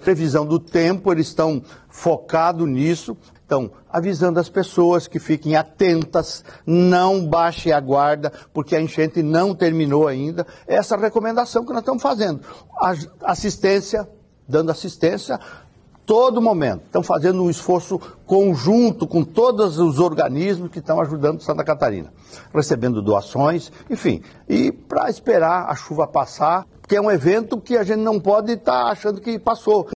Previsão do tempo, eles estão focados nisso, estão avisando as pessoas que fiquem atentas, não baixem a guarda, porque a enchente não terminou ainda. Essa é a recomendação que nós estamos fazendo. Assistência, dando assistência todo momento. Estão fazendo um esforço conjunto com todos os organismos que estão ajudando Santa Catarina, recebendo doações, enfim, e para esperar a chuva passar, que é um evento que a gente não pode estar achando que passou.